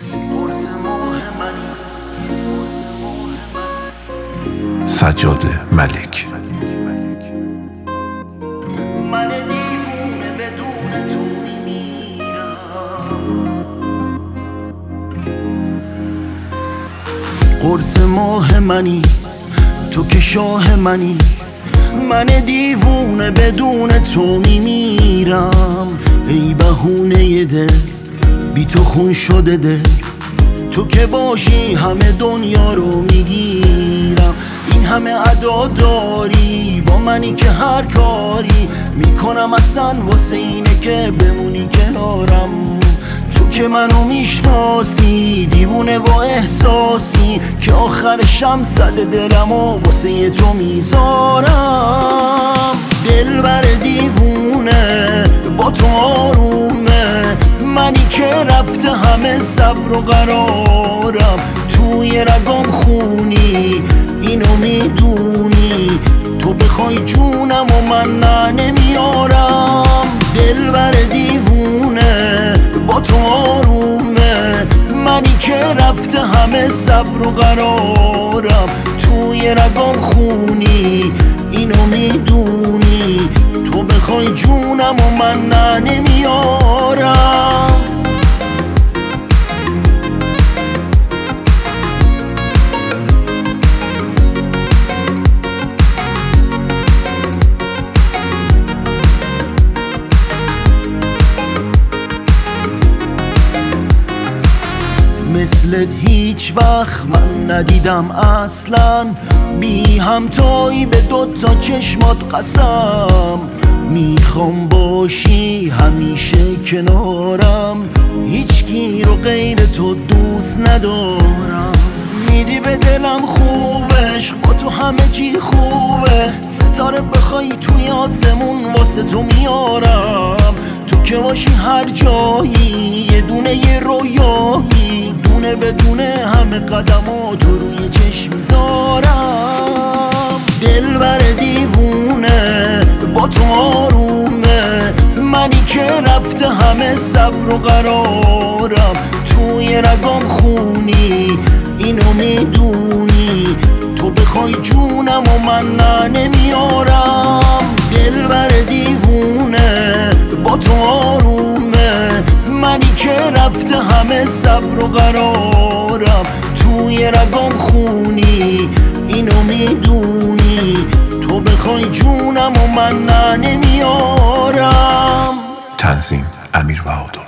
سجاد ملک. من دیوونه بدون تو میمیرم، قرص ماه منی تو که شاه منی، من دیوونه بدون تو میمیرم. ای بهونه دل بی تو خون شده دل، تو که باشی همه دنیا رو میگیرم. این همه ادا داری با منی که هر کاری میکنم اصلا واسه اینه که بمونی کنارم. تو که منو میشناسی دیوونه و احساسی که آخرشم صد دلم و واسه تو میذارم. دلبر دیوونه با تو آرومه، منی که رفته همه صبر و قرارم. توی رگام خونی اینو میدونی، تو بخوای جونم و من نه نمیارم. دلبر دیوونه با تو آرومه، منی که رفته همه صبر و قرارم. توی رگام خونی اینو میدونی، تو بخوای جونم و من نه نمیارم. مثلت هیچ وقت من ندیدم اصلا، بی همتایی به دوتا چشمات قسم. میخوام باشی همیشه کنارم، هیچکی رو غیر تو دوست ندارم. میدی به دلم خوبش، با تو همه چی خوبه. ستاره بخوای توی آسمون واسه تو میارم. تو که باشی هر جایی یه دونه یه رویایی، دونه بدونه همه قدماتو روی چشم میذارم. دلبر دیوونه با تو آرومه، منی که رفته همه صبر و قرارم. توی رگام خونی اینو میدونی، تو بخوای جونم و من نه نمیارم. دلبر دیوونه با تو آرومه، منی که رفته همه صبر و قرارم. توی رگام خونی اینو میدونی، تو بخوای جونم و من نه نمیارم. تنظیم امیر بهادر.